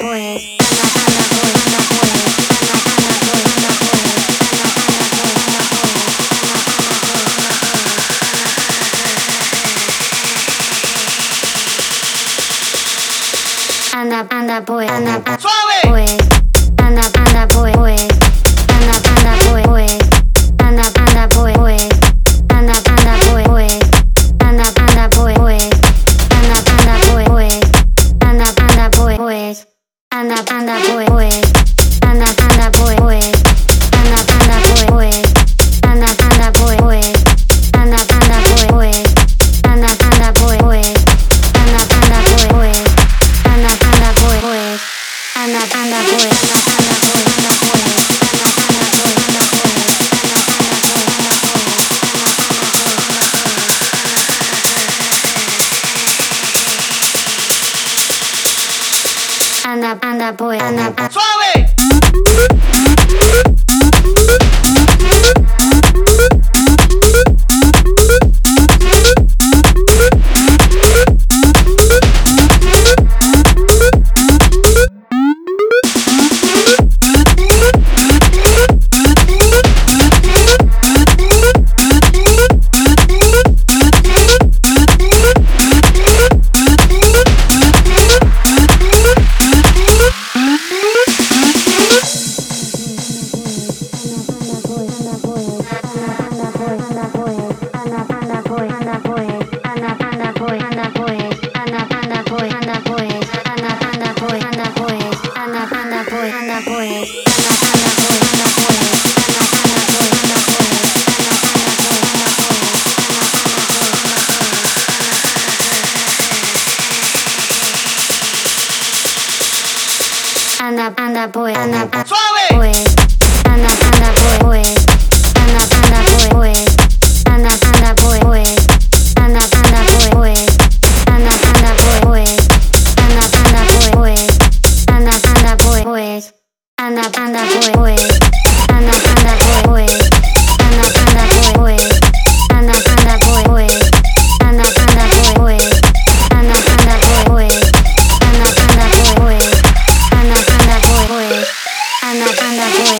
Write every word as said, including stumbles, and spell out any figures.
pues. Anda, anda, pues, anda, ¡Suave! pues, anda, anda, pues, pues, anda, anda, pues, pues, anda, anda, pues, pues, anda, anda, pues, pues, anda, anda, pues, pues, anda, anda, pues, pues, anda, anda, pues, pues, anda, anda, pues, pues, anda, anda, pues, pues, anda, anda, pues, pues, anda, anda, pues, pues, anda, anda, pues, pues, anda, anda, pues, pues, anda, anda, pues, pues. Anda, anda, pues, pues. Anda, anda, pues. Anda, anda, pues. Anda, ¡Suave! Anda, anda, pues, anda, ¡Suave! pues, anda, anda, pues, pues, anda, anda, pues, pues, anda, anda, pues, pues, anda, anda, pues, pues, anda, anda, pues, pues, anda, anda, pues, pues, anda, anda, pues, pues, anda, anda, pues, pues, anda, anda, pues, pues, anda, anda, pues, pues, anda, anda, pues, pues, anda, anda, pues, pues, anda, anda, pues, pues, anda, anda, pues, pues. Anda, anda, pues, pues. Anda, anda, pues.